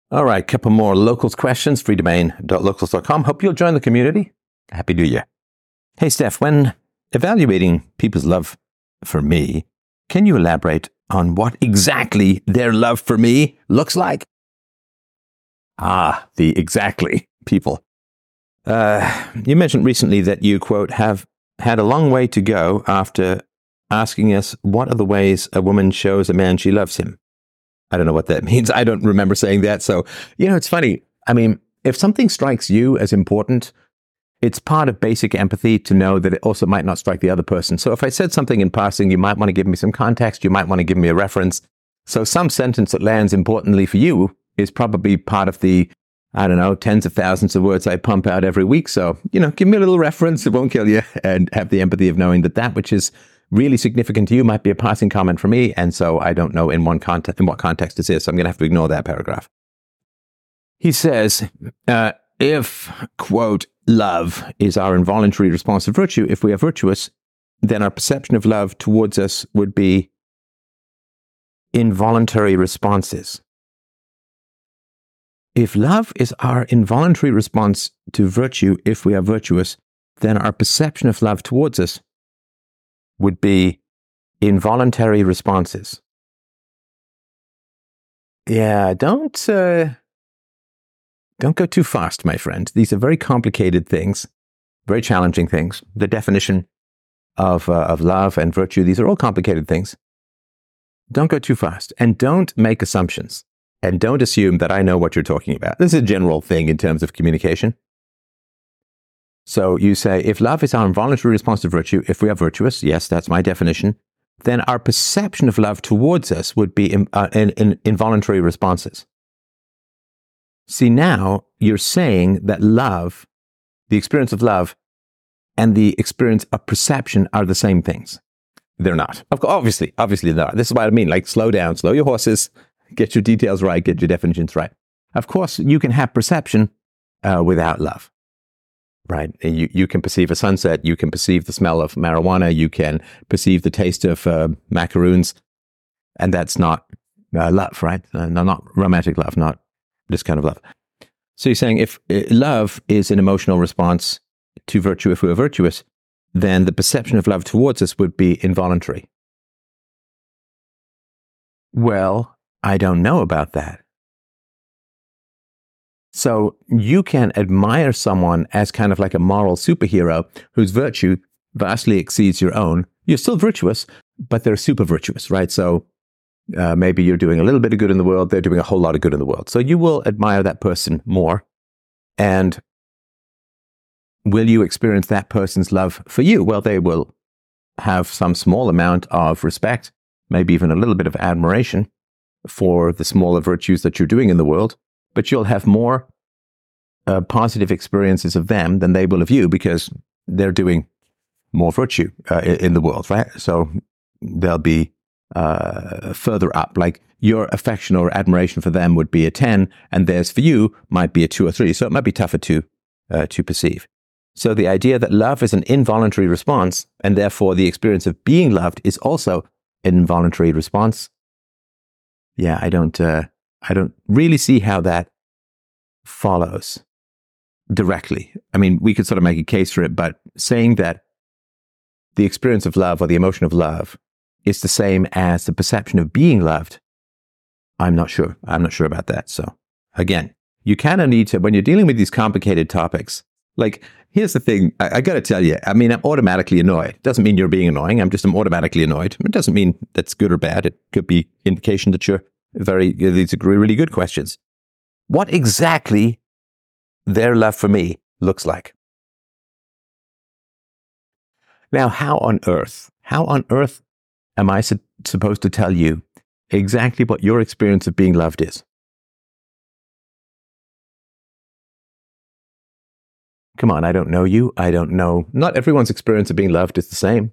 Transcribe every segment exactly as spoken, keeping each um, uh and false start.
All right, couple more locals questions, free domain dot locals dot com. Hope you'll join the community. Happy New Year. Hey, Steph, when evaluating people's love for me, can you elaborate on what exactly their love for me looks like? Ah, the exactly people. Uh, you mentioned recently that you, quote, have had a long way to go after asking us what are the ways a woman shows a man she loves him. I don't know what that means. I don't remember saying that. So, you know, it's funny. I mean, if something strikes you as important, it's part of basic empathy to know that it also might not strike the other person. So if I said something in passing, you might want to give me some context. You might want to give me a reference. So some sentence that lands importantly for you is probably part of the, I don't know, tens of thousands of words I pump out every week. So, you know, give me a little reference. It won't kill you. And have the empathy of knowing that that which is really significant to you might be a passing comment for me. And so I don't know in one context, in what context this is. So I'm going to have to ignore that paragraph. He says, uh, if, quote, love is our involuntary response to virtue, if we are virtuous, then our perception of love towards us would be involuntary responses. If love is our involuntary response to virtue, if we are virtuous, then our perception of love towards us would be involuntary responses. Yeah, don't uh, don't go too fast, my friend. These are very complicated things, very challenging things. The definition of uh, of love and virtue, these are all complicated things. Don't go too fast, and don't make assumptions, and don't assume that I know what you're talking about. This is a general thing in terms of communication. So you say, if love is our involuntary response to virtue, if we are virtuous, yes, that's my definition, then our perception of love towards us would be in, uh, in, in involuntary responses. See, now you're saying that love, the experience of love, and the experience of perception are the same things. They're not. Of course, obviously, obviously they're not. This is what I mean. Like, slow down, slow your horses, get your details right, get your definitions right. Of course, you can have perception uh, without love. Right. You you can perceive a sunset. You can perceive the smell of marijuana. You can perceive the taste of uh, macaroons. And that's not uh, love, right? Uh, no, not romantic love, not this kind of love. So you're saying if uh, love is an emotional response to virtue, if we are virtuous, then the perception of love towards us would be involuntary. Well, I don't know about that. So you can admire someone as kind of like a moral superhero whose virtue vastly exceeds your own. You're still virtuous, but they're super virtuous, right? So uh, maybe you're doing a little bit of good in the world. They're doing a whole lot of good in the world. So you will admire that person more. And will you experience that person's love for you? Well, they will have some small amount of respect, maybe even a little bit of admiration for the smaller virtues that you're doing in the world. But you'll have more uh, positive experiences of them than they will of you because they're doing more virtue uh, in the world, right? So they'll be uh, further up. Like your affection or admiration for them would be a ten, and theirs for you might be a two or three. So it might be tougher to uh, to perceive. So the idea that love is an involuntary response, and therefore the experience of being loved is also an involuntary response. Yeah, I don't. Uh, I don't really see how that follows directly. I mean, we could sort of make a case for it, but saying that the experience of love or the emotion of love is the same as the perception of being loved, I'm not sure. I'm not sure about that. So again, you kind of need to, when you're dealing with these complicated topics, like, here's the thing. I, I got to tell you, I mean, I'm automatically annoyed. Doesn't mean you're being annoying. I'm just I'm automatically annoyed. It doesn't mean that's good or bad. It could be indication that you're very, these are really good questions. What exactly their love for me looks like. Now, how on earth, how on earth am I su- supposed to tell you exactly what your experience of being loved is? Come on, I don't know you. I don't know. Not everyone's experience of being loved is the same.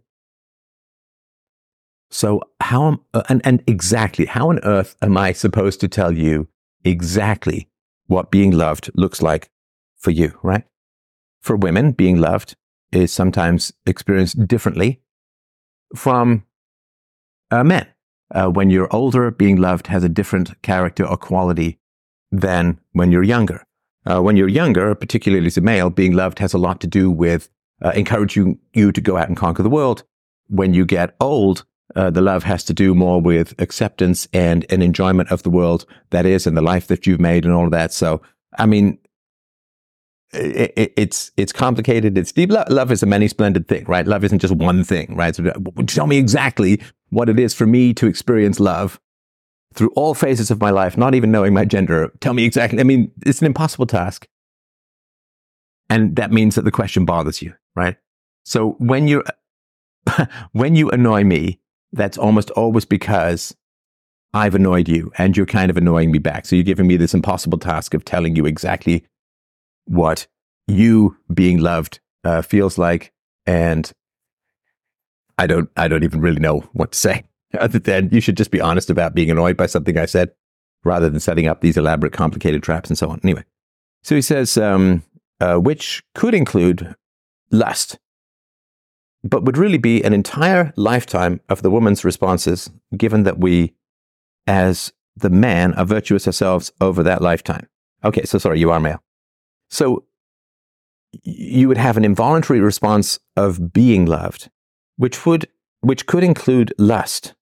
So how am, uh, and, and exactly, how on earth am I supposed to tell you exactly what being loved looks like for you, right? For women, being loved is sometimes experienced differently from uh, men. Uh, when you're older, being loved has a different character or quality than when you're younger. Uh, when you're younger, particularly as a male, being loved has a lot to do with uh, encouraging you to go out and conquer the world. When you get old, uh, the love has to do more with acceptance and an enjoyment of the world that is and the life that you've made and all of that. So, I mean, it, it, it's it's complicated. It's deep. Love, love is a many splendid thing, right? Love isn't just one thing, right? So tell me exactly what it is for me to experience love through all phases of my life, not even knowing my gender. Tell me exactly. I mean, it's an impossible task. And that means that the question bothers you, right? So when you're, when you annoy me, that's almost always because I've annoyed you and you're kind of annoying me back. So you're giving me this impossible task of telling you exactly what you being loved uh, feels like. And I don't, I don't even really know what to say. Other than you should just be honest about being annoyed by something I said, rather than setting up these elaborate, complicated traps and so on. Anyway, so he says, um, uh, which could include lust, but would really be an entire lifetime of the woman's responses, given that we, as the man, are virtuous ourselves over that lifetime. Okay, so sorry, you are male. So you would have an involuntary response of being loved, which would, which could include lust.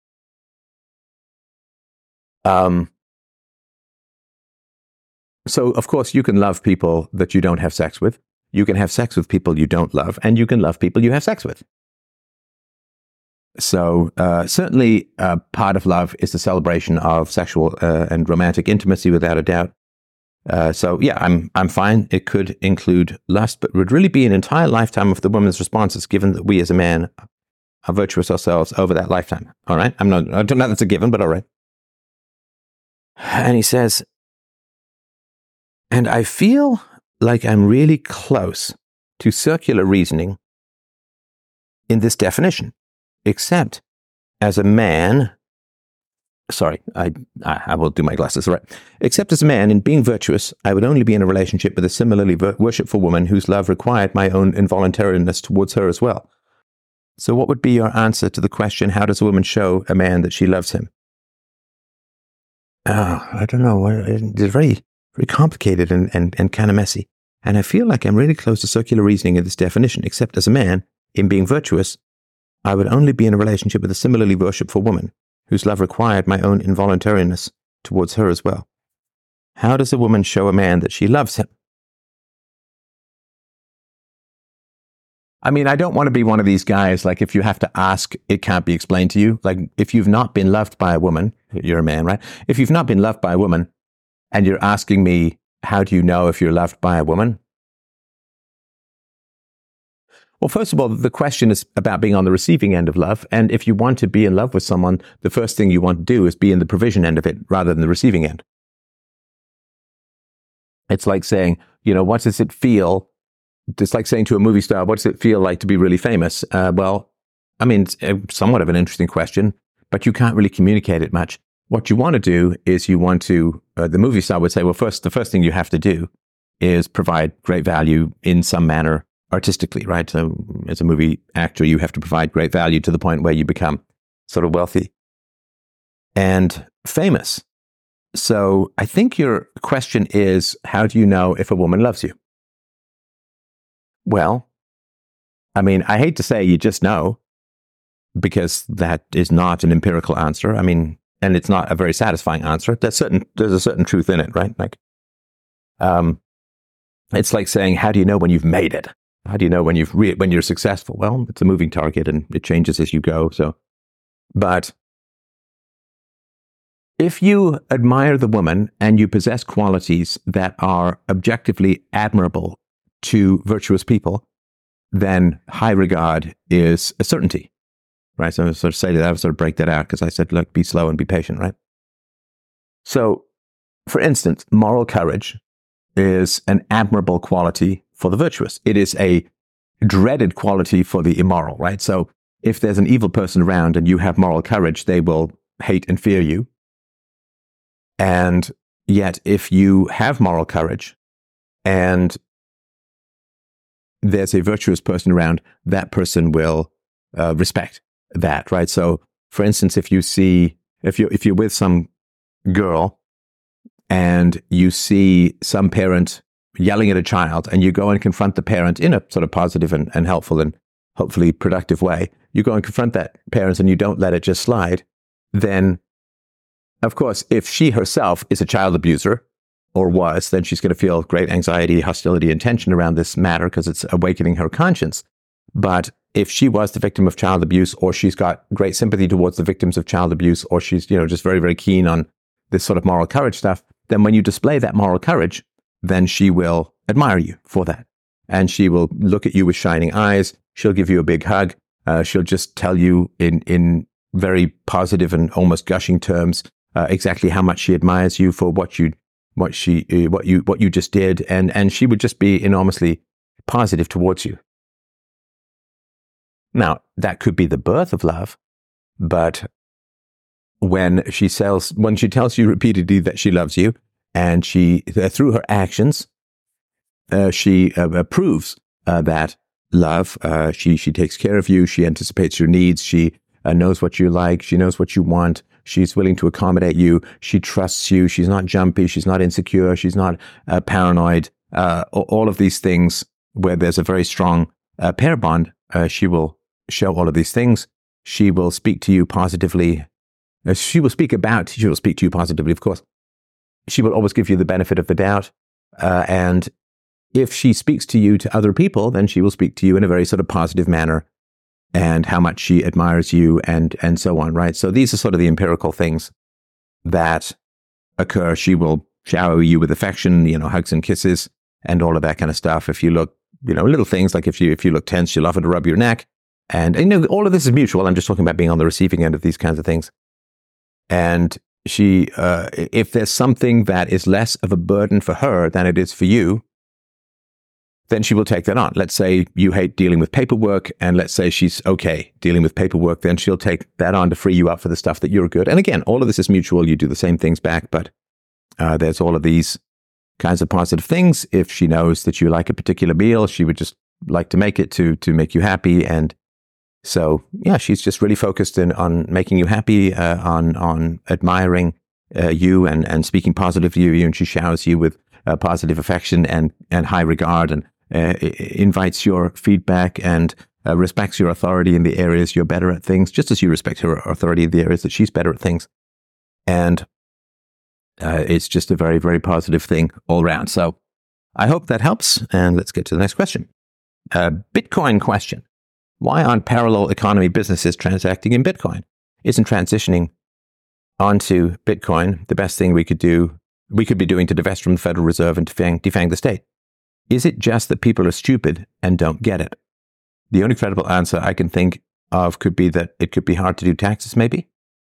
Um, so, of course, you can love people that you don't have sex with. You can have sex with people you don't love, and you can love people you have sex with. So, uh, certainly, uh, part of love is the celebration of sexual uh, and romantic intimacy, without a doubt. Uh, so, yeah, I'm I'm fine. It could include lust, but would really be an entire lifetime of the woman's responses, given that we as a man are virtuous ourselves over that lifetime. All right? I'm not, I don't know that's a given, but all right. And he says, and I feel like I'm really close to circular reasoning in this definition, except as a man, sorry, I, I will do my glasses, all right. Except as a man, in being virtuous, I would only be in a relationship with a similarly worshipful woman whose love required my own involuntariness towards her as well. So what would be your answer to the question, how does a woman show a man that she loves him? Oh, I don't know. It's very, very complicated and, and, and kind of messy. And I feel like I'm really close to circular reasoning in this definition, except as a man, in being virtuous, I would only be in a relationship with a similarly worshipful woman whose love required my own involuntariness towards her as well. How does a woman show a man that she loves him? I mean, I don't want to be one of these guys, like, if you have to ask, it can't be explained to you. Like, if you've not been loved by a woman, you're a man, right? If you've not been loved by a woman and you're asking me, how do you know if you're loved by a woman? Well, first of all, the question is about being on the receiving end of love. And if you want to be in love with someone, the first thing you want to do is be in the provision end of it rather than the receiving end. It's like saying, you know, what does it feel? It's like saying to a movie star, what does it feel like to be really famous? Uh, well, I mean, it's somewhat of an interesting question, but you can't really communicate it much. What you want to do is you want to, uh, the movie star would say, well, first, the first thing you have to do is provide great value in some manner artistically, right? So as a movie actor, you have to provide great value to the point where you become sort of wealthy and famous. So I think your question is, how do you know if a woman loves you? Well, I mean, I hate to say you just know, because that is not an empirical answer. I mean, and it's not a very satisfying answer. There's certain, there's a certain truth in it, right? Like, um, it's like saying, how do you know when you've made it? How do you know when you've re- when you're successful? Well, it's a moving target and it changes as you go. So, but if you admire the woman and you possess qualities that are objectively admirable to virtuous people, then high regard is a certainty, right? So I sort of say that, I would sort of break that out, because I said, look, be slow and be patient, right? So, for instance, moral courage is an admirable quality for the virtuous. It is a dreaded quality for the immoral, right? So if there's an evil person around and you have moral courage, they will hate and fear you. And yet, if you have moral courage and there's a virtuous person around, that person will uh, respect that, right? So, for instance, if you see, if you if you're with some girl and you see some parent yelling at a child, and you go and confront the parent in a sort of positive and, and helpful and hopefully productive way, you go and confront that parent and you don't let it just slide, then, of course, if she herself is a child abuser, or was, then she's going to feel great anxiety, hostility, and tension around this matter because it's awakening her conscience. But if she was the victim of child abuse, or she's got great sympathy towards the victims of child abuse, or she's, you know, just very, very keen on this sort of moral courage stuff, then when you display that moral courage, then she will admire you for that. And she will look at you with shining eyes. She'll give you a big hug. Uh, she'll just tell you in, in very positive and almost gushing terms uh, exactly how much she admires you for what you what she uh, what you what you just did, and and she would just be enormously positive towards you. Now, that could be the birth of love, but when she sells, when she tells you repeatedly that she loves you, and she uh, through her actions, uh, she uh, proves uh, that love. Uh, she she takes care of you. She anticipates your needs. She uh, knows what you like. She knows what you want. She's willing to accommodate you. She trusts you. She's not jumpy. She's not insecure. She's not uh, paranoid. Uh, all of these things where there's a very strong uh, pair bond, uh, she will show all of these things. She will speak to you positively. Uh, she will speak about, she will speak to you positively, of course. She will always give you the benefit of the doubt. Uh, and if she speaks to you to other people, then she will speak to you in a very sort of positive manner, and how much she admires you, and and so on, right? So these are sort of the empirical things that occur. She will shower you with affection, you know, hugs and kisses, and all of that kind of stuff. If you look, you know, little things like if you if you look tense, she'll offer to rub your neck, and, and you know, all of this is mutual. I'm just talking about being on the receiving end of these kinds of things. And she, uh, if there's something that is less of a burden for her than it is for you, then she will take that on. Let's say you hate dealing with paperwork, and let's say she's okay dealing with paperwork, then she'll take that on to free you up for the stuff that you're good. And again, all of this is mutual. You do the same things back, but uh, there's all of these kinds of positive things. If she knows that you like a particular meal, she would just like to make it to to make you happy. And so, yeah, she's just really focused in, on making you happy, uh, on on admiring uh, you and, and speaking positively of you, and she showers you with uh, positive affection and, and high regard, and Uh, invites your feedback, and uh, respects your authority in the areas you're better at things, just as you respect her authority in the areas that she's better at things. And uh, it's just a very, very positive thing all around. So I hope that helps. And let's get to the next question. Uh, Bitcoin question. Why aren't parallel economy businesses transacting in Bitcoin? Isn't transitioning onto Bitcoin the best thing we could do, we could be doing to divest from the Federal Reserve and defang, defang the state? Is it just that people are stupid and don't get it? The only credible answer I can think of could be that it could be hard to do taxes, maybe.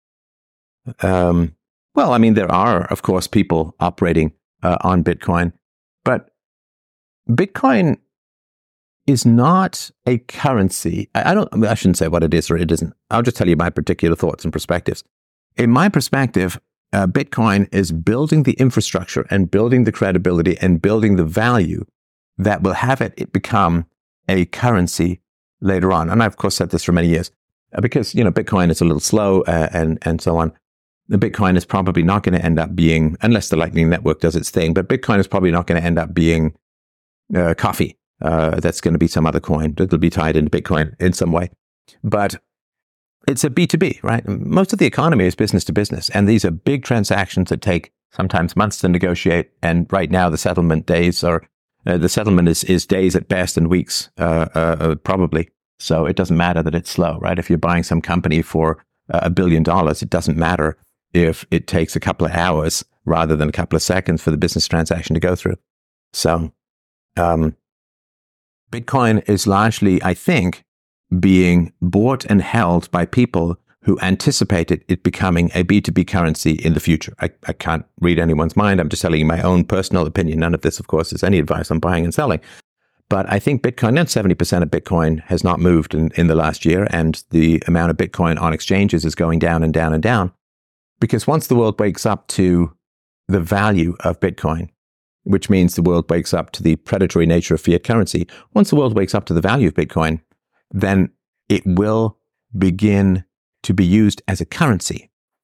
Um, well, I mean, there are, of course, people operating uh, on Bitcoin, but Bitcoin is not a currency. I, I don't. I, mean, I shouldn't say what it is or it isn't. I'll just tell you my particular thoughts and perspectives. In my perspective, uh, Bitcoin is building the infrastructure and building the credibility and building the value that will have it, it become a currency later on. And I've, of course, said this for many years, uh, because, you know, Bitcoin is a little slow uh, and, and so on. The Bitcoin is probably not going to end up being, unless the Lightning Network does its thing, but Bitcoin is probably not going to end up being uh, coffee. Uh, that's going to be some other coin that'll be tied into Bitcoin in some way. But it's a B two B, right? Most of the economy is business to business. And these are big transactions that take sometimes months to negotiate. And right now, the settlement days are Uh, the settlement is, is days at best and weeks, uh, uh, probably. So it doesn't matter that it's slow, right? If you're buying some company for uh, a billion dollars, it doesn't matter if it takes a couple of hours rather than a couple of seconds for the business transaction to go through. So um, Bitcoin is largely, I think, being bought and held by people who anticipated it becoming a B two B currency in the future. I, I can't read anyone's mind. I'm just telling you my own personal opinion. None of this, of course, is any advice on buying and selling. But I think Bitcoin, and seventy percent of Bitcoin has not moved in, in the last year. And the amount of Bitcoin on exchanges is going down and down and down. Because once the world wakes up to the value of Bitcoin, which means the world wakes up to the predatory nature of fiat currency, once the world wakes up to the value of Bitcoin, then it will begin to be used as a currency.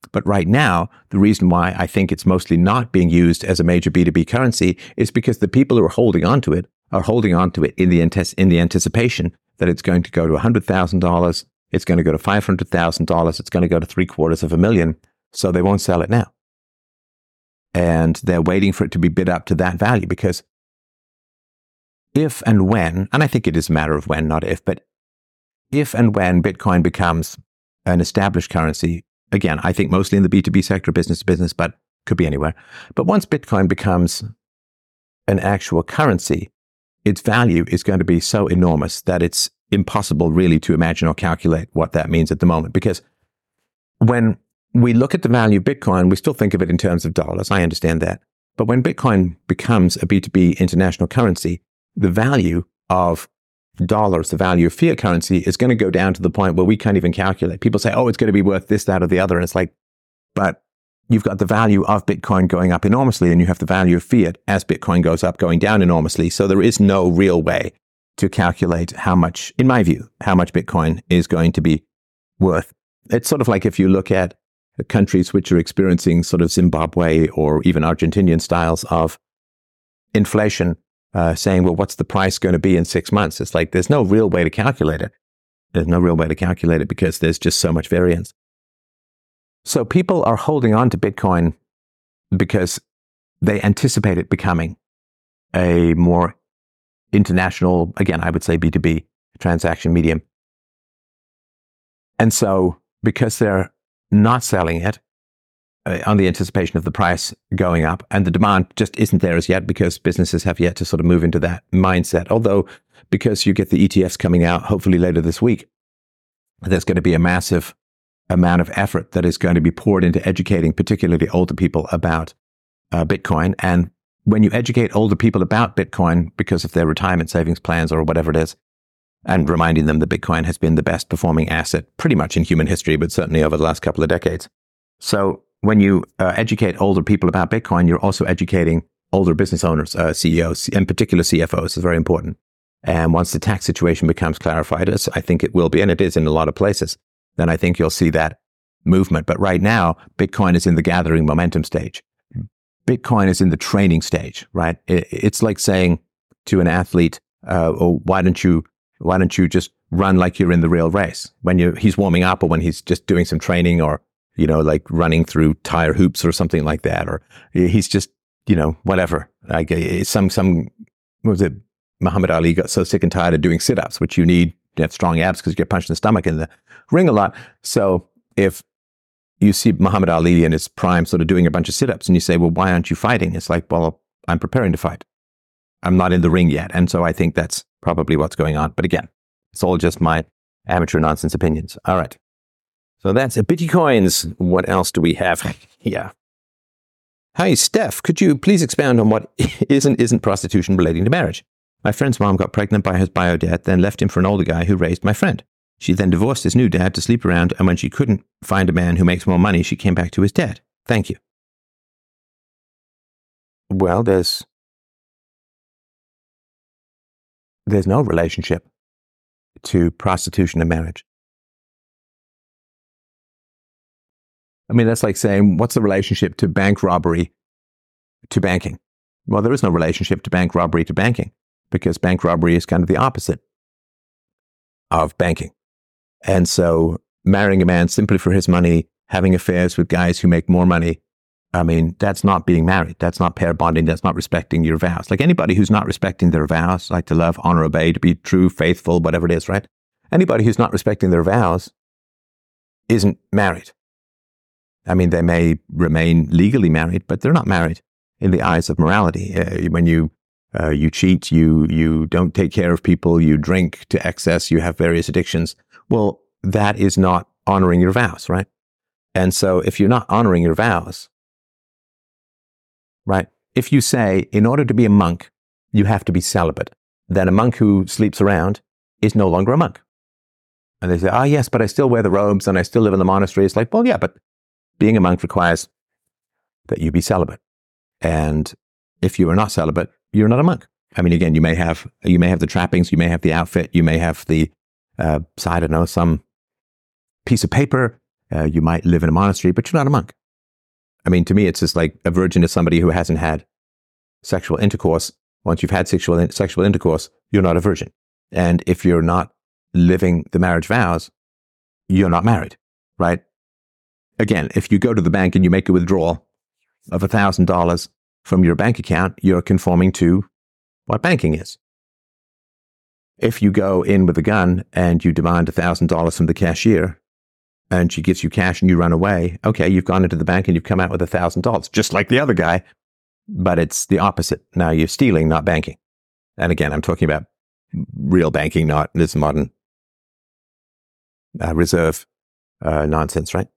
But right now, the reason why I think it's mostly not being used as a major B two B currency is because the people who are holding on to it are holding on to it in the, antes- in the anticipation that it's going to go to one hundred thousand dollars, it's going to go to five hundred thousand dollars, it's going to go to three quarters of a million, so they won't sell it now. And they're waiting for it to be bid up to that value, because if and when, and I think it is a matter of when, not if, but if and when Bitcoin becomes an established currency, again, I think mostly in the B two B sector, business to business, but could be anywhere. But once Bitcoin becomes an actual currency, its value is going to be so enormous that it's impossible really to imagine or calculate what that means at the moment. Because when we look at the value of Bitcoin, we still think of it in terms of dollars. I understand that. But when Bitcoin becomes a B two B international currency, the value of dollars, the value of fiat currency, is going to go down to the point where we can't even calculate. People say, oh, it's going to be worth this, that, or the other. And it's like, but you've got the value of Bitcoin going up enormously, and you have the value of fiat as Bitcoin goes up, going down enormously. So there is no real way to calculate how much, in my view, how much Bitcoin is going to be worth. It's sort of like if you look at countries which are experiencing sort of Zimbabwe or even Argentinian styles of inflation, uh, saying, well, what's the price going to be in six months? It's like, there's no real way to calculate it. There's no real way to calculate it because there's just so much variance. So people are holding on to Bitcoin because they anticipate it becoming a more international, again, I would say B two B transaction medium. And so because they're not selling it uh, on the anticipation of the price going up, and the demand just isn't there as yet because businesses have yet to sort of move into that mindset. Although, because you get the E T Fs coming out hopefully later this week, there's going to be a massive amount of effort that is going to be poured into educating particularly older people about uh, Bitcoin. And when you educate older people about Bitcoin because of their retirement savings plans or whatever it is, and reminding them that Bitcoin has been the best performing asset pretty much in human history, but certainly over the last couple of decades. So when you uh, educate older people about Bitcoin, you're also educating older business owners, uh, C E Os, in particular C F Os, is very important. And once the tax situation becomes clarified, as I think it will be, and it is in a lot of places, then I think you'll see that movement. But right now, Bitcoin is in the gathering momentum stage. Bitcoin is in the training stage, right? It, it's like saying to an athlete, uh, oh, why don't you Why don't you just run like you're in the real race when you he's warming up, or when he's just doing some training, or, you know, like running through tire hoops or something like that, or he's just, you know, whatever. Like some, some, what was it? Muhammad Ali got so sick and tired of doing sit-ups, which you need to have strong abs because you get punched in the stomach in the ring a lot. So if you see Muhammad Ali in his prime sort of doing a bunch of sit-ups and you say, well, why aren't you fighting? It's like, well, I'm preparing to fight. I'm not in the ring yet. And so I think that's probably what's going on. But again, it's all just my amateur nonsense opinions. All right. So that's it. Bitcoins. What else do we have? Yeah. Hi, Steph. Could you please expound on what is and isn't prostitution relating to marriage? My friend's mom got pregnant by his bio dad, then left him for an older guy who raised my friend. She then divorced his new dad to sleep around, and when she couldn't find a man who makes more money, she came back to his dad. Thank you. Well, there's there's no relationship to prostitution and marriage. I mean, that's like saying, what's the relationship to bank robbery to banking? Well, there is no relationship to bank robbery to banking, because bank robbery is kind of the opposite of banking. And so marrying a man simply for his money, having affairs with guys who make more money, I mean, that's not being married. That's not pair bonding. That's not respecting your vows. Like anybody who's not respecting their vows, like to love, honor, obey, to be true, faithful, whatever it is, right? Anybody who's not respecting their vows isn't married. I mean, they may remain legally married, but they're not married in the eyes of morality. Uh, when you uh, you cheat, you you don't take care of people, you drink to excess, you have various addictions. Well, that is not honoring your vows, right? And so if you're not honoring your vows, right? If you say, in order to be a monk, you have to be celibate, then a monk who sleeps around is no longer a monk. And they say, ah, oh, yes, but I still wear the robes and I still live in the monastery. It's like, well, yeah, but being a monk requires that you be celibate. And if you are not celibate, you're not a monk. I mean, again, you may have you may have the trappings, you may have the outfit, you may have the, uh, I don't know, some piece of paper Uh, you might live in a monastery, but you're not a monk. I mean, to me, it's just like a virgin is somebody who hasn't had sexual intercourse. Once you've had sexual sexual intercourse, you're not a virgin. And if you're not living the marriage vows, you're not married, right? Again, if you go to the bank and you make a withdrawal of one thousand dollars from your bank account, you're conforming to what banking is. If you go in with a gun and you demand one thousand dollars from the cashier and she gives you cash and you run away, okay, you've gone into the bank and you've come out with one thousand dollars, just like the other guy, but it's the opposite. Now you're stealing, not banking. And again, I'm talking about real banking, not this modern uh, reserve uh, nonsense, right?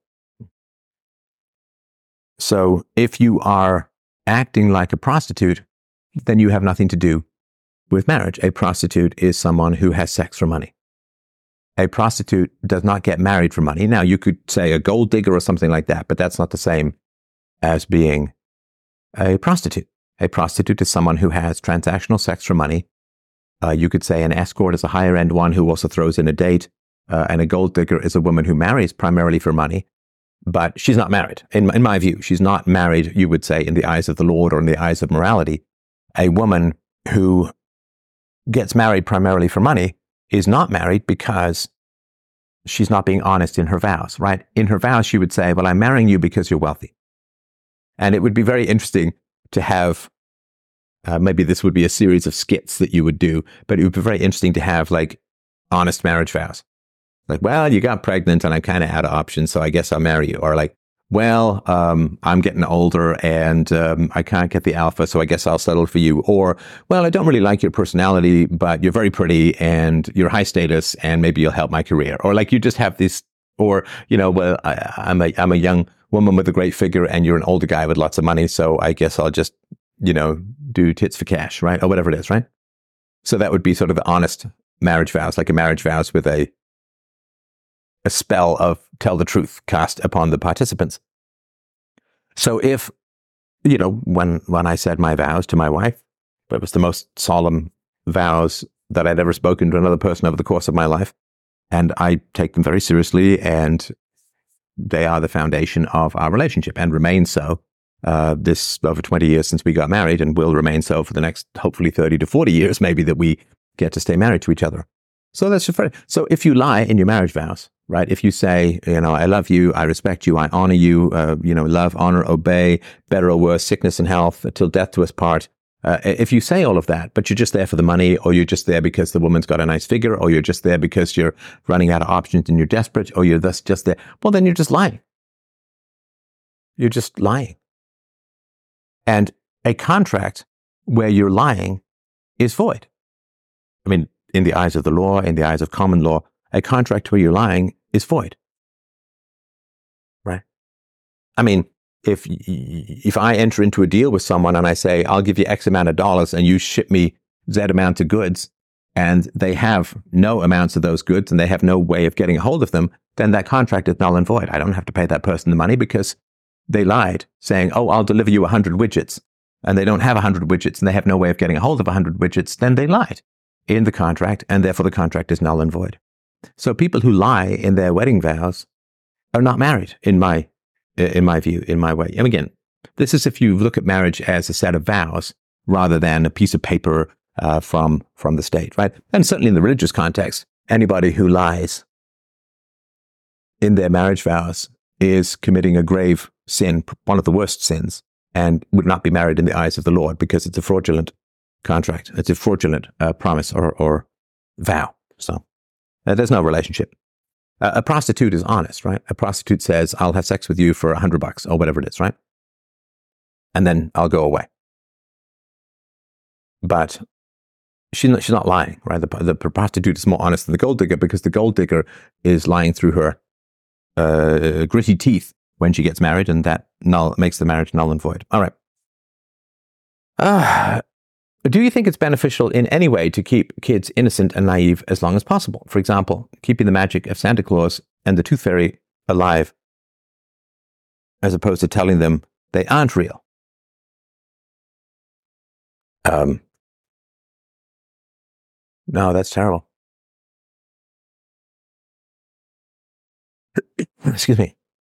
So if you are acting like a prostitute, then you have nothing to do with marriage. A prostitute is someone who has sex for money. A prostitute does not get married for money. Now, you could say a gold digger or something like that, but that's not the same as being a prostitute. A prostitute is someone who has transactional sex for money. Uh, you could say an escort is a higher end one who also throws in a date, uh, and a gold digger is a woman who marries primarily for money. But she's not married. In, in my view, she's not married, you would say, in the eyes of the Lord or in the eyes of morality. A woman who gets married primarily for money is not married because she's not being honest in her vows, right? In her vows, she would say, well, I'm marrying you because you're wealthy. And it would be very interesting to have, uh, maybe this would be a series of skits that you would do, but it would be very interesting to have like honest marriage vows. Like, well, you got pregnant and I'm kind of out of options, so I guess I'll marry you. Or like, well, um, I'm getting older and um, I can't get the alpha, so I guess I'll settle for you. Or, well, I don't really like your personality, but you're very pretty and you're high status and maybe you'll help my career. Or like you just have this, or, you know, well, I, I'm a I'm a young woman with a great figure and you're an older guy with lots of money, so I guess I'll just, you know, do tits for cash, right? Or whatever it is, right? So that would be sort of the honest marriage vows, like a marriage vows with a a spell of tell the truth cast upon the participants. So if, you know, when, when I said my vows to my wife, it was the most solemn vows that I'd ever spoken to another person over the course of my life. And I take them very seriously, and they are the foundation of our relationship and remain so. Uh, this over twenty years since we got married, and will remain so for the next hopefully thirty to forty years, maybe, that we get to stay married to each other. So that's just very, so if you lie in your marriage vows, right? If you say, you know, I love you, I respect you, I honor you, uh, you know, love, honor, obey, better or worse, sickness and health, till death do us part. Uh, if you say all of that, but you're just there for the money, or you're just there because the woman's got a nice figure, or you're just there because you're running out of options and you're desperate, or you're thus just there, well, then you're just lying. You're just lying. And a contract where you're lying is void. I mean, in the eyes of the law, in the eyes of common law, a contract where you're lying is void. Right? I mean, if if I enter into a deal with someone and I say, I'll give you X amount of dollars and you ship me Z amount of goods, and they have no amounts of those goods and they have no way of getting a hold of them, then that contract is null and void. I don't have to pay that person the money because they lied, saying, oh, I'll deliver you one hundred widgets, and they don't have one hundred widgets and they have no way of getting a hold of one hundred widgets, then they lied in the contract, and therefore the contract is null and void. So people who lie in their wedding vows are not married, in my in my view, in my way. And again, this is if you look at marriage as a set of vows rather than a piece of paper uh, from from the state, right? And certainly in the religious context, anybody who lies in their marriage vows is committing a grave sin, one of the worst sins, and would not be married in the eyes of the Lord because it's a fraudulent contract. It's a fraudulent uh, promise or, or vow. So uh, there's no relationship. Uh, a prostitute is honest, right? A prostitute says, I'll have sex with you for a hundred bucks or whatever it is, right? And then I'll go away. But she's not, she's not lying, right? The, the prostitute is more honest than the gold digger because the gold digger is lying through her uh, gritty teeth when she gets married, and that null makes the marriage null and void. All right. Uh, do you think it's beneficial in any way to keep kids innocent and naive as long as possible? For example, keeping the magic of Santa Claus and the Tooth Fairy alive, as opposed to telling them they aren't real? Um, no, that's terrible. Excuse me.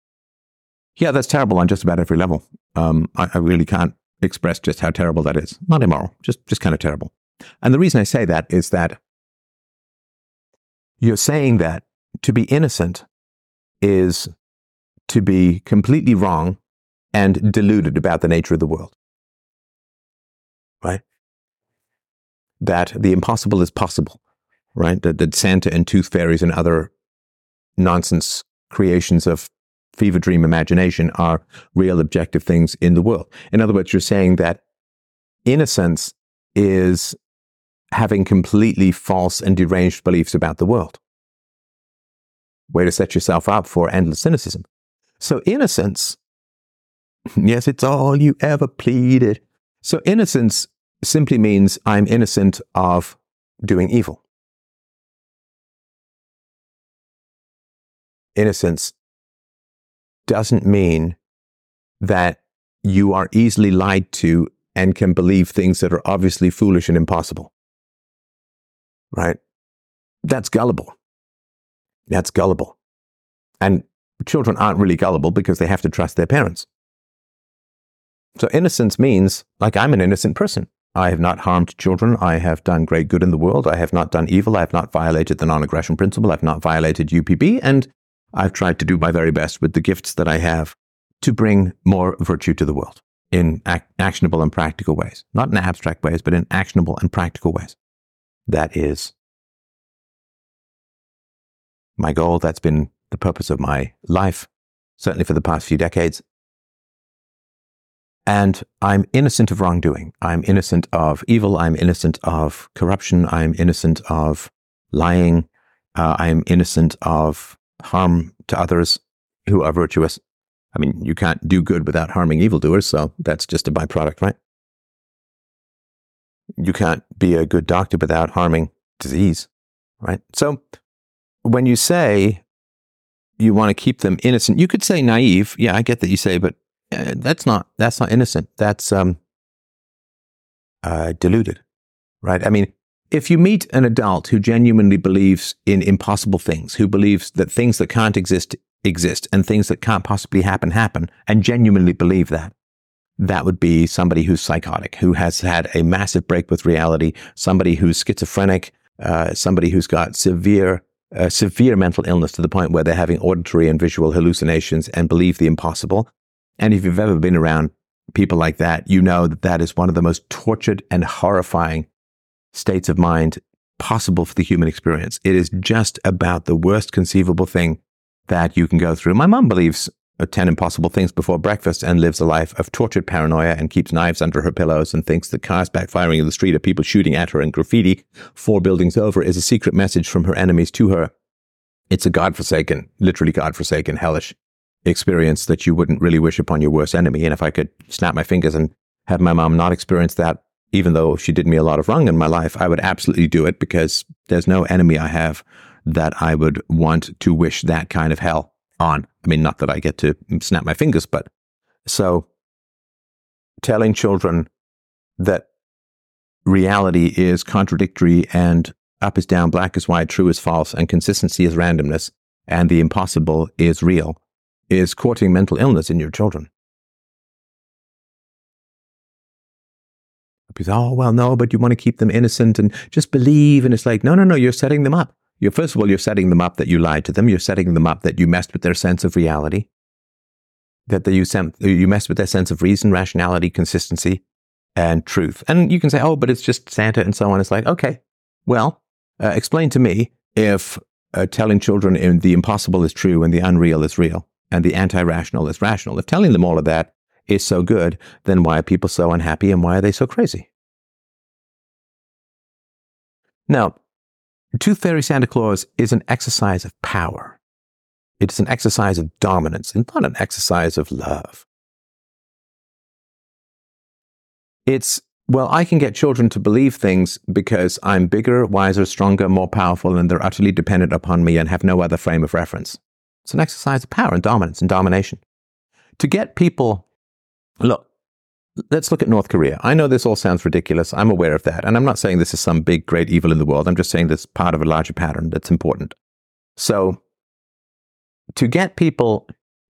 Yeah, that's terrible on just about every level. Um, I, I really can't express just how terrible that is. Not immoral, just just kind of terrible. And the reason I say that is that you're saying that to be innocent is to be completely wrong and deluded about the nature of the world. Right? That the impossible is possible. Right? That, that Santa and tooth fairies and other nonsense creations of fever dream imagination are real objective things in the world. In other words, you're saying that innocence is having completely false and deranged beliefs about the world. Way to set yourself up for endless cynicism. So innocence, yes, it's all you ever pleaded. So innocence simply means I'm innocent of doing evil. Innocence doesn't mean that you are easily lied to and can believe things that are obviously foolish and impossible. Right? That's gullible. That's gullible. And children aren't really gullible because they have to trust their parents. So innocence means, like, I'm an innocent person. I have not harmed children. I have done great good in the world. I have not done evil. I have not violated the non-aggression principle. I've not violated U P B. And I've tried to do my very best with the gifts that I have to bring more virtue to the world in ac- actionable and practical ways. Not in abstract ways, but in actionable and practical ways. That is my goal. That's been the purpose of my life, certainly for the past few decades. And I'm innocent of wrongdoing. I'm innocent of evil. I'm innocent of corruption. I'm innocent of lying. Uh, I'm innocent of harm to others who are virtuous. I mean, you can't do good without harming evildoers, so that's just a byproduct, right? You can't be a good doctor without harming disease, right? So when you say you want to keep them innocent, you could say naive. Yeah, I get that you say, but uh, that's not that's not innocent. That's um, uh, deluded, right? I mean, if you meet an adult who genuinely believes in impossible things, who believes that things that can't exist exist and things that can't possibly happen happen, and genuinely believe that, that would be somebody who's psychotic, who has had a massive break with reality, somebody who's schizophrenic, uh, somebody who's got severe, uh, severe mental illness to the point where they're having auditory and visual hallucinations and believe the impossible. And if you've ever been around people like that, you know that that is one of the most tortured and horrifying states of mind possible for the human experience. It is just about the worst conceivable thing that you can go through. My mom believes ten impossible things before breakfast and lives a life of tortured paranoia and keeps knives under her pillows and thinks that cars backfiring in the street are people shooting at her, and graffiti four buildings over is a secret message from her enemies to her. It's a godforsaken, literally godforsaken, hellish experience that you wouldn't really wish upon your worst enemy. And if I could snap my fingers and have my mom not experience that, even though she did me a lot of wrong in my life, I would absolutely do it, because there's no enemy I have that I would want to wish that kind of hell on. I mean, not that I get to snap my fingers, but so telling children that reality is contradictory and up is down, black is white, true is false, and consistency is randomness, and the impossible is real, is courting mental illness in your children. People say, oh, well, no, but you want to keep them innocent and just believe. And it's like, no, no, no, you're setting them up. You're, first of all, you're setting them up that you lied to them. You're setting them up that you messed with their sense of reality, that you, sem- you messed with their sense of reason, rationality, consistency, and truth. And you can say, oh, but it's just Santa and so on. It's like, okay, well, uh, explain to me if uh, telling children in the impossible is true and the unreal is real and the anti-rational is rational. If telling them all of that is so good, then why are people so unhappy and why are they so crazy? Now, Tooth Fairy Santa Claus is an exercise of power. It is an exercise of dominance and not an exercise of love. It's, well, I can get children to believe things because I'm bigger, wiser, stronger, more powerful, and they're utterly dependent upon me and have no other frame of reference. It's an exercise of power and dominance and domination. To get people, look, let's look at North Korea. I know this all sounds ridiculous. I'm aware of that. And I'm not saying this is some big, great evil in the world. I'm just saying this is part of a larger pattern that's important. So to get people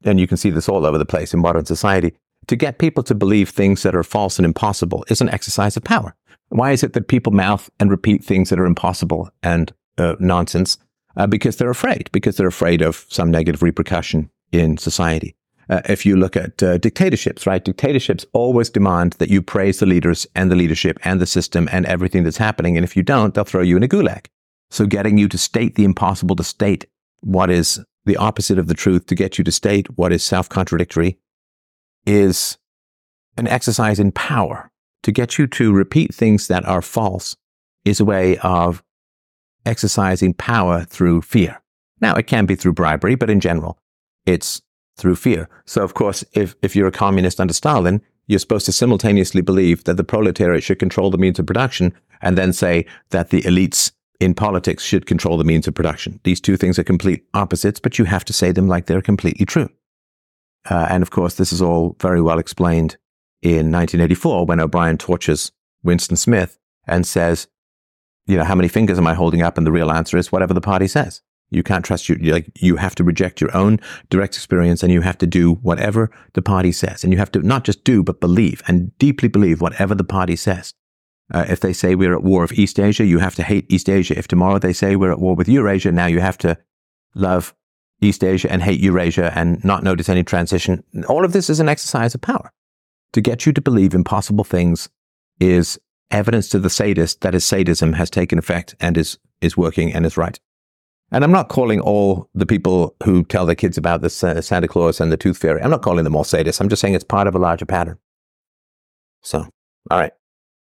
and you can see this all over the place in modern society, to get people to believe things that are false and impossible is an exercise of power. Why is it that people mouth and repeat things that are impossible and uh, nonsense? Uh, because they're afraid, because they're afraid of some negative repercussion in society. Uh, if you look at uh, dictatorships, right? Dictatorships always demand that you praise the leaders and the leadership and the system and everything that's happening. And if you don't, they'll throw you in a gulag. So getting you to state the impossible, to state what is the opposite of the truth, to get you to state what is self-contradictory, is an exercise in power. To get you to repeat things that are false is a way of exercising power through fear. Now, it can be through bribery, but in general, it's through fear. So, of course, if, if you're a communist under Stalin, you're supposed to simultaneously believe that the proletariat should control the means of production and then say that the elites in politics should control the means of production. These two things are complete opposites, but you have to say them like they're completely true. Uh, and, of course, this is all very well explained in nineteen eighty-four when O'Brien tortures Winston Smith and says, you know, how many fingers am I holding up? And the real answer is whatever the party says. You can't trust you. Like, you have to reject your own direct experience, and you have to do whatever the party says. And you have to not just do, but believe, and deeply believe whatever the party says. Uh, if they say we're at war with East Asia, you have to hate East Asia. If tomorrow they say we're at war with Eurasia, now you have to love East Asia and hate Eurasia and not notice any transition. All of this is an exercise of power. To get you to believe impossible things is evidence to the sadist that his sadism has taken effect and is, is working and is right. And I'm not calling all the people who tell their kids about this uh, Santa Claus and the Tooth Fairy, I'm not calling them all sadists. I'm just saying it's part of a larger pattern. So, all right.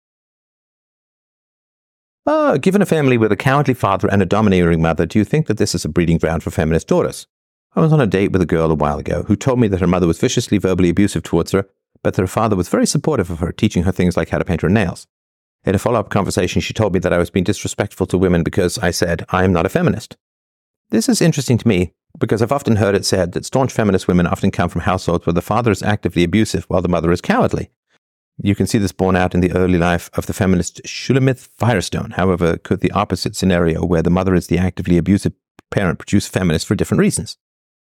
Oh, given a family with a cowardly father and a domineering mother, do you think that this is a breeding ground for feminist daughters? I was on a date with a girl a while ago who told me that her mother was viciously verbally abusive towards her, but that her father was very supportive of her, teaching her things like how to paint her nails. In a follow-up conversation, she told me that I was being disrespectful to women because I said, I am not a feminist. This is interesting to me because I've often heard it said that staunch feminist women often come from households where the father is actively abusive while the mother is cowardly. You can see this borne out in the early life of the feminist Shulamith Firestone. However, could the opposite scenario where the mother is the actively abusive parent produce feminists for different reasons?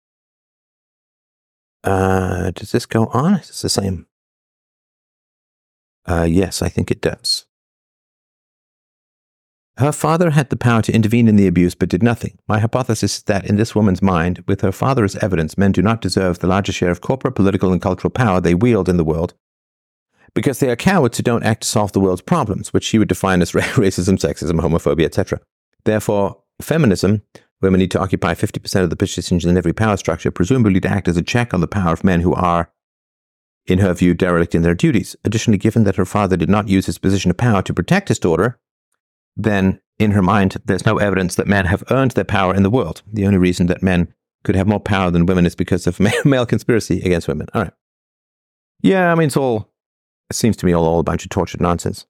Uh, does this go on? Is this the same? Uh, yes, I think it does. Her father had the power to intervene in the abuse, but did nothing. My hypothesis is that in this woman's mind, with her father as evidence, men do not deserve the larger share of corporate, political, and cultural power they wield in the world, because they are cowards who don't act to solve the world's problems, which she would define as racism, sexism, homophobia, et cetera. Therefore, feminism, women need to occupy fifty percent of the positions in every power structure, presumably to act as a check on the power of men who are, in her view, derelict in their duties. Additionally, given that her father did not use his position of power to protect his daughter, then, in her mind, there's no evidence that men have earned their power in the world. The only reason that men could have more power than women is because of male conspiracy against women. All right. Yeah, I mean, it's all, it seems to me all, all a bunch of tortured nonsense.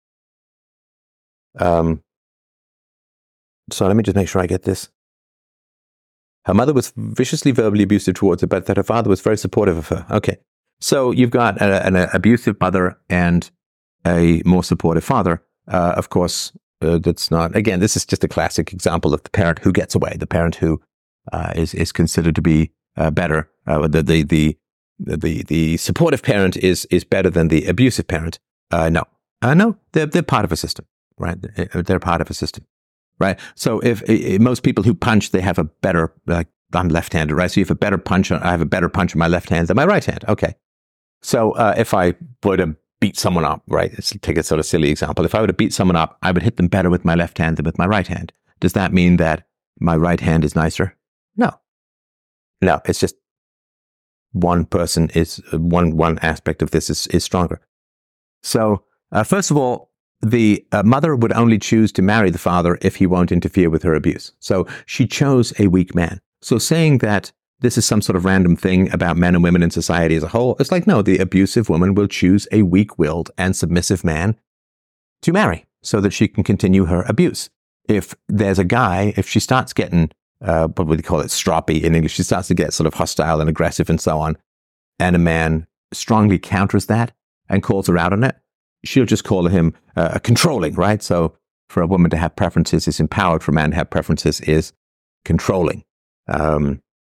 Um. So let me just make sure I get this. Her mother was viciously verbally abusive towards her, but that her father was very supportive of her. Okay. So you've got a, an abusive mother and a more supportive father. Uh, of course, uh, that's not, again, this is just a classic example of the parent who gets away, the parent who uh, is, is considered to be uh, better. Uh, the, the, the, the, the supportive parent is, is better than the abusive parent. Uh, no, uh, no, they're, they're part of a system, right? They're part of a system, right? So if, if most people who punch, they have a better, like, I'm left-handed, right? So you have a better punch, I have a better punch in my left hand than my right hand. Okay. So uh, if I were to beat someone up, right? Let's take a sort of silly example. If I were to beat someone up, I would hit them better with my left hand than with my right hand. Does that mean that my right hand is nicer? No. No, it's just one person is, one one aspect of this is, is stronger. So, uh, first of all, the uh, mother would only choose to marry the father if he won't interfere with her abuse. So she chose a weak man. So saying that this is some sort of random thing about men and women in society as a whole, it's like, no, the abusive woman will choose a weak-willed and submissive man to marry so that she can continue her abuse. If there's a guy, if she starts getting, uh, what would you call it, stroppy in English, she starts to get sort of hostile and aggressive and so on, and a man strongly counters that and calls her out on it, she'll just call him uh, controlling, right? So for a woman to have preferences is empowered, for a man to have preferences is controlling. Um,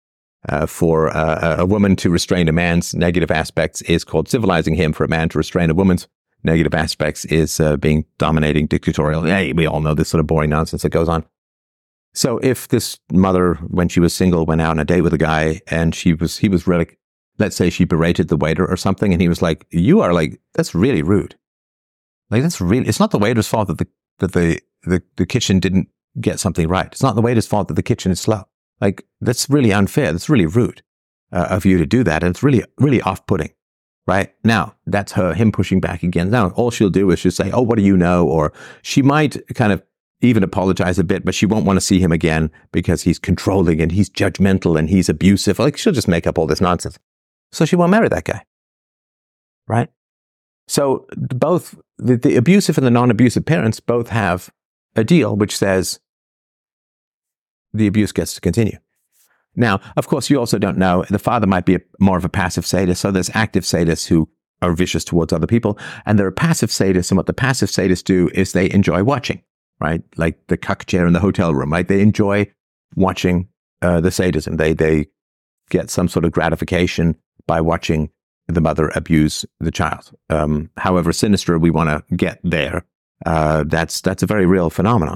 Uh, for uh, a woman to restrain a man's negative aspects is called civilizing him. For a man to restrain a woman's negative aspects is uh, being dominating, dictatorial. Hey, we all know this sort of boring nonsense that goes on. So if this mother, when she was single, went out on a date with a guy and she was, he was really, let's say she berated the waiter or something, and he was like, you are like, that's really rude. Like, that's really, it's not the waiter's fault that the, that the, the, the kitchen didn't get something right. It's not the waiter's fault that the kitchen is slow. Like, that's really unfair. That's really rude uh, of you to do that. And it's really, really off-putting, right? Now, that's her, him pushing back again. Now, all she'll do is just say, oh, what do you know? Or she might kind of even apologize a bit, but she won't want to see him again because he's controlling and he's judgmental and he's abusive. Like, she'll just make up all this nonsense. So she won't marry that guy, right? So both the, the abusive and the non-abusive parents both have a deal which says the abuse gets to continue. Now, of course, you also don't know. The father might be a, more of a passive sadist. So there's active sadists who are vicious towards other people. And there are passive sadists. And what the passive sadists do is they enjoy watching, right? Like the cuck chair in the hotel room, right? They enjoy watching uh, the sadism. They, they get some sort of gratification by watching the mother abuse the child. Um, however sinister we want to get there, uh, that's, that's a very real phenomenon.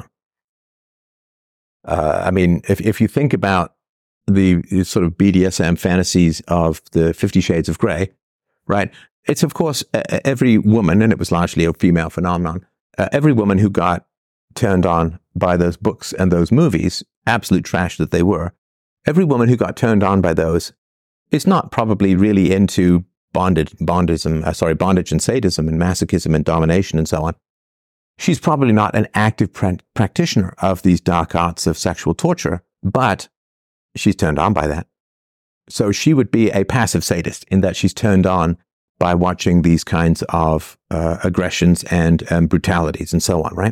Uh, I mean, if, if you think about the, the sort of B D S M fantasies of the Fifty Shades of Grey, right? It's, of course, every woman, and it was largely a female phenomenon, uh, every woman who got turned on by those books and those movies, absolute trash that they were, every woman who got turned on by those is not probably really into bondage, bondism, uh, sorry, bondage and sadism and masochism and domination and so on. She's probably not an active pra- practitioner of these dark arts of sexual torture, but she's turned on by that. So she would be a passive sadist in that she's turned on by watching these kinds of uh, aggressions and um, brutalities and so on, right?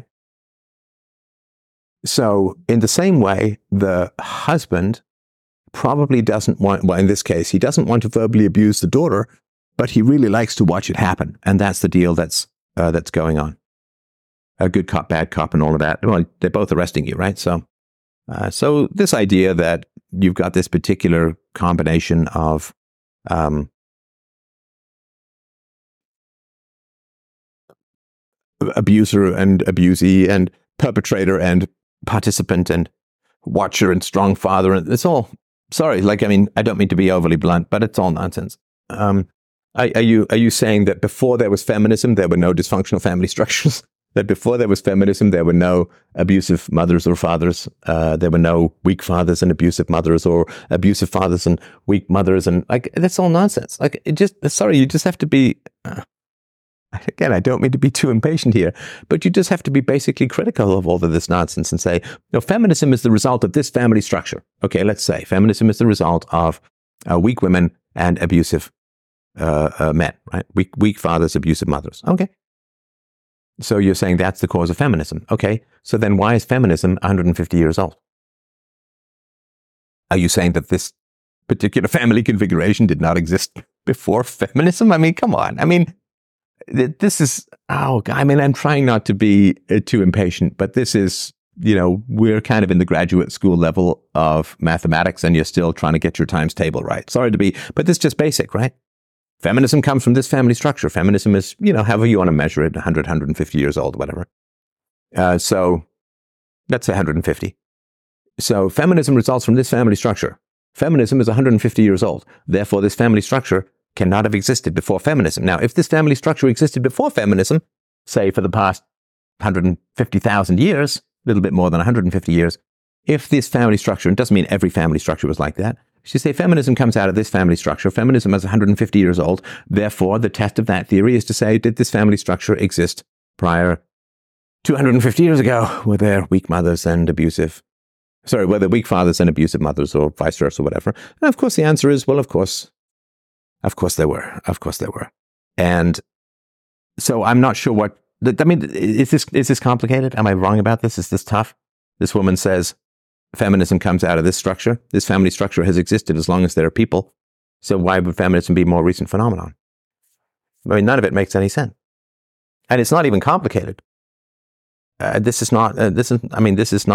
So in the same way, the husband probably doesn't want, well, in this case, he doesn't want to verbally abuse the daughter, but he really likes to watch it happen. And that's the deal that's uh, that's going on. A good cop, bad cop, and all of that. Well, they're both arresting you, right? So, uh, so this idea that you've got this particular combination of um, abuser and abusee and perpetrator and participant and watcher and strong father, and it's all, sorry, like, I mean, I don't mean to be overly blunt, but it's all nonsense. Um, are, are you are you saying that before there was feminism, there were no dysfunctional family structures? That before there was feminism, there were no abusive mothers or fathers, uh, there were no weak fathers and abusive mothers, or abusive fathers and weak mothers, and like, that's all nonsense. Like, it just, sorry, you just have to be, uh, again, I don't mean to be too impatient here, but you just have to be basically critical of all of this nonsense and say, no, feminism is the result of this family structure. Okay, let's say feminism is the result of uh, weak women and abusive uh, uh, men, right? Weak, weak fathers, abusive mothers. Okay. So you're saying that's the cause of feminism. Okay, so then why is feminism one hundred fifty years old? Are you saying that this particular family configuration did not exist before feminism? I mean, come on. I mean, this is, oh, I mean, I'm trying not to be too impatient, but this is, you know, we're kind of in the graduate school level of mathematics and you're still trying to get your times table right. Sorry to be, but this is just basic, right? Feminism comes from this family structure. Feminism is, you know, however you want to measure it, one hundred, one hundred fifty years old, whatever. Uh, so that's one hundred fifty. So feminism results from this family structure. Feminism is one hundred fifty years old. Therefore, this family structure cannot have existed before feminism. Now, if this family structure existed before feminism, say for the past one hundred fifty thousand years, a little bit more than one hundred fifty years, if this family structure, and it doesn't mean every family structure was like that, you say feminism comes out of this family structure. Feminism is one hundred fifty years old. Therefore, the test of that theory is to say, did this family structure exist prior two hundred fifty years ago? Were there weak mothers and abusive, sorry, were there weak fathers and abusive mothers, or vice versa, or whatever? And of course, the answer is, well, of course, of course there were. Of course there were. And so I'm not sure what, I mean, is this, is this complicated? Am I wrong about this? Is this tough? This woman says, feminism comes out of this structure. This family structure has existed as long as there are people. So why would feminism be a more recent phenomenon? I mean, none of it makes any sense. And it's not even complicated. Uh, this is not, uh, this is, I mean, this is not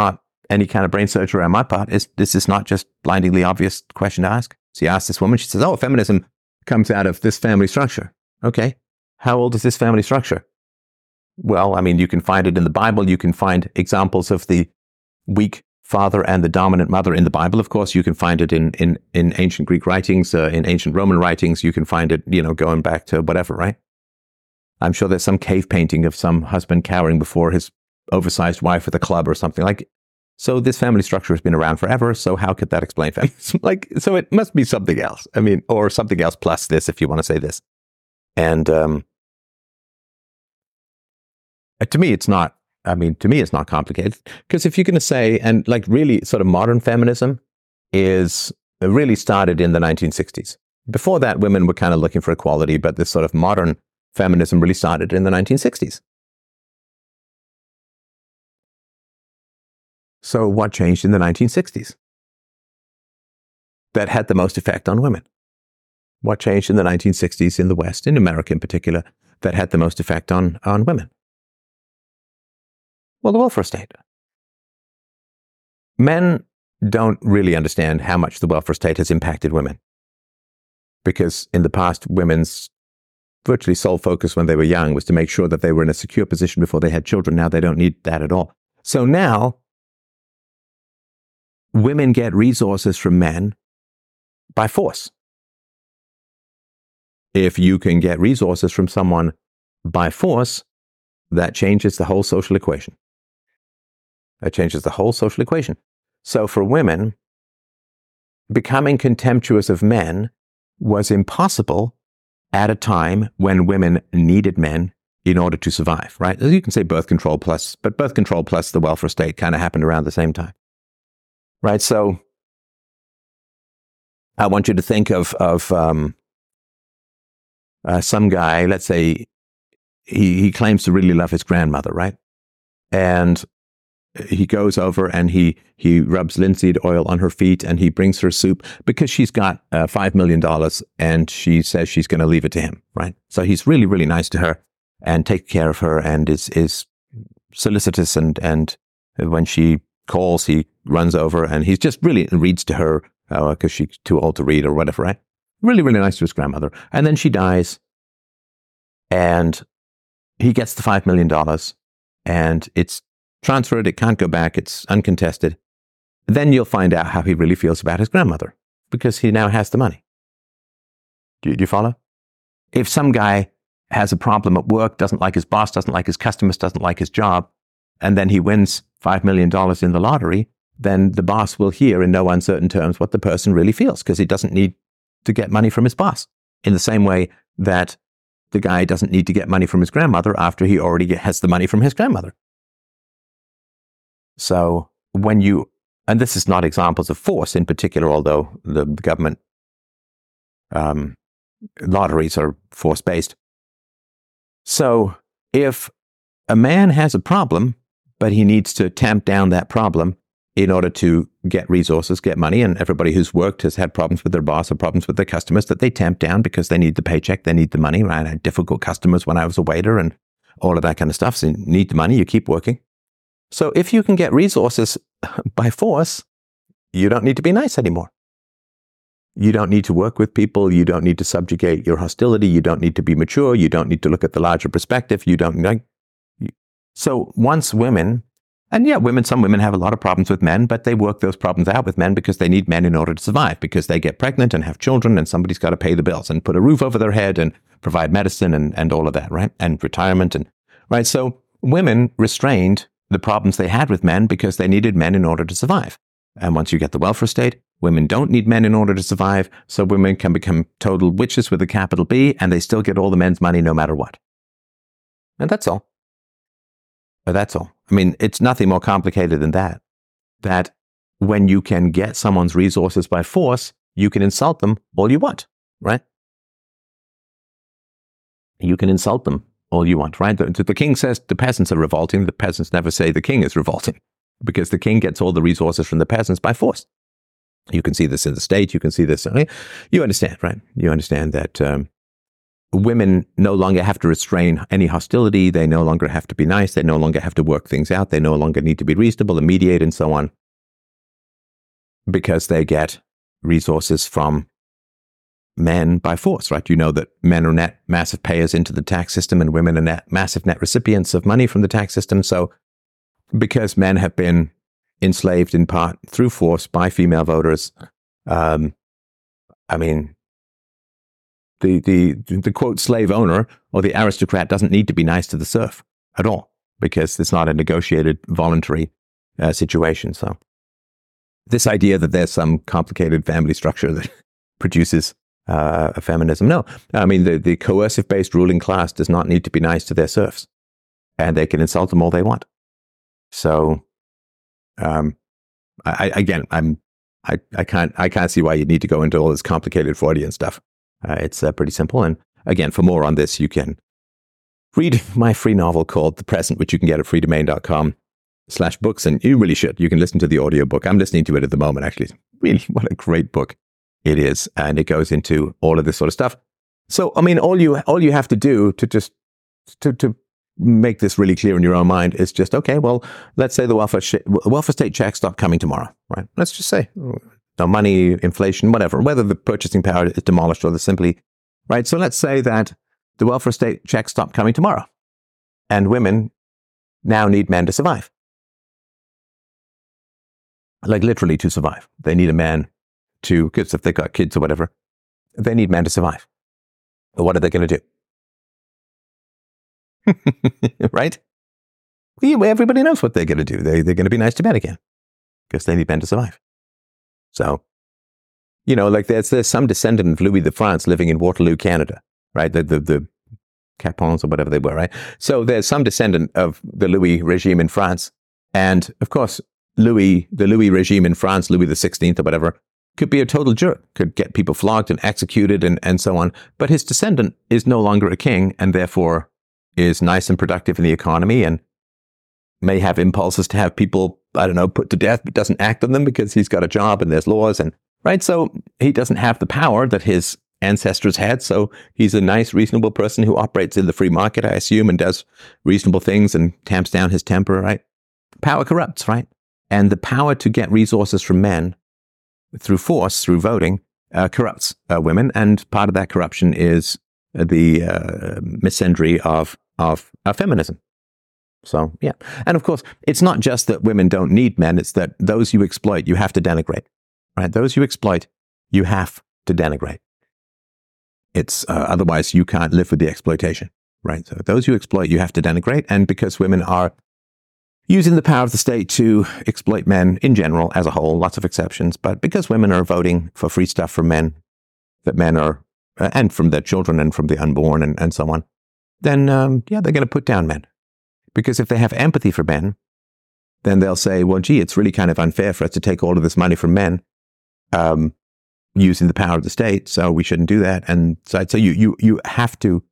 any kind of brain surgery on my part, is this is not just blindingly obvious question to ask. So you ask this woman, she says, oh, feminism comes out of this family structure. Okay. How old is this family structure? Well, I mean, you can find it in the Bible. You can find examples of the weak father and the dominant mother in the Bible. Of course, you can find it in, in, in ancient Greek writings, uh, in ancient Roman writings. You can find it, you know, going back to whatever, right? I'm sure there's some cave painting of some husband cowering before his oversized wife with a club or something. Like, so this family structure has been around forever. So how could that explain feminism? Like, so it must be something else. I mean, or something else plus this, if you want to say this. And um, to me, it's not. I mean, to me, it's not complicated. Because if you're going to say, and like really sort of modern feminism is really started in the nineteen sixties. Before that, women were kind of looking for equality, but this sort of modern feminism really started in the nineteen sixties. So what changed in the nineteen sixties that had the most effect on women? What changed in the nineteen sixties in the West, in America in particular, that had the most effect on, on women? Well, the welfare state. Men don't really understand how much the welfare state has impacted women. Because in the past, women's virtually sole focus when they were young was to make sure that they were in a secure position before they had children. Now they don't need that at all. So now, women get resources from men by force. If you can get resources from someone by force, that changes the whole social equation. That changes the whole social equation. So for women, becoming contemptuous of men was impossible at a time when women needed men in order to survive, right? You can say birth control plus, but birth control plus the welfare state kind of happened around the same time, right? So I want you to think of, of um, uh, some guy, let's say he, he claims to really love his grandmother, right? And he goes over and he he rubs linseed oil on her feet and he brings her soup because she's got uh, five million dollars and she says she's going to leave it to him, right? So he's really, really nice to her and takes care of her and is is solicitous and, and when she calls, he runs over and he's just really reads to her because uh, she's too old to read or whatever, right? Really, really nice to his grandmother. And then she dies and he gets the five million dollars and it's transferred, it can't go back, it's uncontested. Then you'll find out how he really feels about his grandmother because he now has the money. Do you, do you follow? If some guy has a problem at work, doesn't like his boss, doesn't like his customers, doesn't like his job, and then he wins five million dollars in the lottery, then the boss will hear in no uncertain terms what the person really feels because he doesn't need to get money from his boss. In the same way that the guy doesn't need to get money from his grandmother after he already has the money from his grandmother. So when you, and this is not examples of force in particular, although the government um, lotteries are force-based. So if a man has a problem, but he needs to tamp down that problem in order to get resources, get money, and everybody who's worked has had problems with their boss or problems with their customers that they tamp down because they need the paycheck, they need the money, right? I had difficult customers when I was a waiter and all of that kind of stuff. So you need the money, you keep working. So if you can get resources by force, you don't need to be nice anymore. You don't need to work with people. You don't need to subjugate your hostility. You don't need to be mature. You don't need to look at the larger perspective. You don't like. So once women, and yeah, women, some women have a lot of problems with men, but they work those problems out with men because they need men in order to survive, because they get pregnant and have children and somebody's got to pay the bills and put a roof over their head and provide medicine and, and all of that, right? And retirement and, right? So women restrained the problems they had with men because they needed men in order to survive. And once you get the welfare state, women don't need men in order to survive, so women can become total witches with a capital B, and they still get all the men's money no matter what. And that's all. But that's all. I mean, it's nothing more complicated than that. That when you can get someone's resources by force, you can insult them all you want, right? You can insult them all you want, right? The, the king says the peasants are revolting. The peasants never say the king is revolting because the king gets all the resources from the peasants by force. You can see this in the state. You can see this. You understand, right? You understand that um, women no longer have to restrain any hostility. They no longer have to be nice. They no longer have to work things out. They no longer need to be reasonable and mediate and so on. because they get resources from men by force, right? You know that men are net massive payers into the tax system and women are net massive net recipients of money from the tax system. So because men have been enslaved in part through force by female voters, um, I mean, the, the, the quote slave owner or the aristocrat doesn't need to be nice to the serf at all, because it's not a negotiated voluntary uh, situation. So this idea that there's some complicated family structure that produces uh, a feminism, no. I mean, the, the coercive-based ruling class does not need to be nice to their serfs, and they can insult them all they want. So, um, I, again, I'm, I, I can't, I can't see why you need to go into all this complicated Freudian stuff. Uh, it's uh, pretty simple. And again, for more on this, you can read my free novel called The Present, which you can get at freedomain.com slash books. And you really should. You can listen to the audiobook. I'm listening to it at the moment, actually. Really, what a great book it is. And it goes into all of this sort of stuff. So, I mean, all you, all you have to do to just, to, to make this really clear in your own mind is just, okay, well, let's say the welfare, sh- welfare state checks stop coming tomorrow, right? Let's just say no money, inflation, whatever, whether the purchasing power is demolished or the simply, right? So let's say that the welfare state checks stop coming tomorrow and women now need men to survive. Like literally to survive. They need a man to, because if they've got kids or whatever, they need men to survive. But what are they going to do? Right? Everybody knows what they're going to do. They, they're going to be nice to men again because they need men to survive. So, you know, like there's, there's some descendant of Louis the France living in Waterloo, Canada, right? The, the, the Capons or whatever they were, right? So there's some descendant of the Louis regime in France. And of course, Louis, the Louis regime in France, Louis the sixteenth or whatever, could be a total jerk, could get people flogged and executed and, and so on. But his descendant is no longer a king and therefore is nice and productive in the economy and may have impulses to have people, I don't know, put to death, but doesn't act on them because he's got a job and there's laws and, right? So he doesn't have the power that his ancestors had. So he's a nice, reasonable person who operates in the free market, I assume, and does reasonable things and tamps down his temper, right? Power corrupts, right? And the power to get resources from men through force, through voting, uh, corrupts uh, women. And part of that corruption is the uh, misandry of, of uh, feminism. So, yeah. And of course, it's not just that women don't need men. It's that those you exploit, you have to denigrate, right? Those you exploit, you have to denigrate. It's uh, otherwise you can't live with the exploitation, right? So those you exploit, you have to denigrate. And because women are using the power of the state to exploit men in general, as a whole, lots of exceptions, but because women are voting for free stuff from men, that men are, uh, and from their children and from the unborn and, and so on, then, um, yeah, they're going to put down men. Because if they have empathy for men, then they'll say, well, gee, it's really kind of unfair for us to take all of this money from men um, using the power of the state, so we shouldn't do that. And so, so you, you, you have to,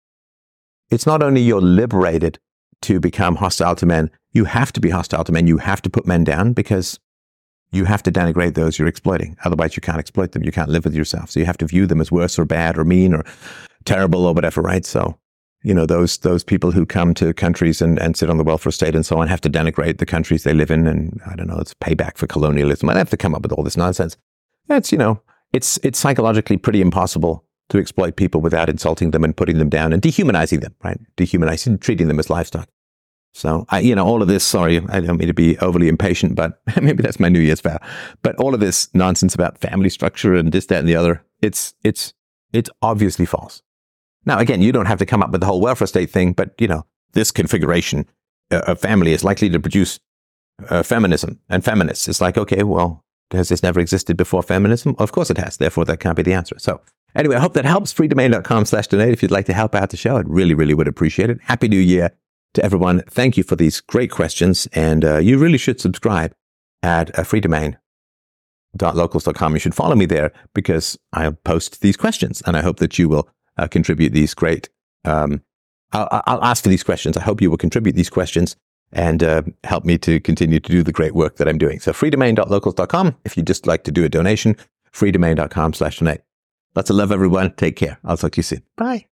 it's not only you're liberated to become hostile to men, you have to be hostile to men. You have to put men down because you have to denigrate those you're exploiting. Otherwise, you can't exploit them. You can't live with yourself. So you have to view them as worse or bad or mean or terrible or whatever, right? So, you know, those those people who come to countries and, and sit on the welfare state and so on have to denigrate the countries they live in. And I don't know, it's payback for colonialism. I have to come up with all this nonsense. That's, you know, it's it's psychologically pretty impossible to exploit people without insulting them and putting them down and dehumanizing them, right? Dehumanizing, treating them as livestock. So, I, you know, all of this, sorry, I don't mean to be overly impatient, but maybe that's my New Year's vow. But all of this nonsense about family structure and this, that, and the other, it's it's it's obviously false. Now, again, you don't have to come up with the whole welfare state thing, but, you know, this configuration uh, of family is likely to produce uh, feminism and feminists. It's like, okay, well, has this never existed before feminism? Of course it has. Therefore, that can't be the answer. So anyway, I hope that helps. freedomain.com slash donate. If you'd like to help out the show, I'd really, really would appreciate it. Happy New Year to everyone. Thank you for these great questions. And uh, you really should subscribe at uh, freedomain dot locals dot com. You should follow me there because I post these questions and I hope that you will Uh, contribute these great, um, I'll, I'll ask for these questions. I hope you will contribute these questions and uh, help me to continue to do the great work that I'm doing. So freedomain dot locals dot com. If you'd just like to do a donation, freedomain.com slash donate. Lots of love, everyone. Take care. I'll talk to you soon. Bye.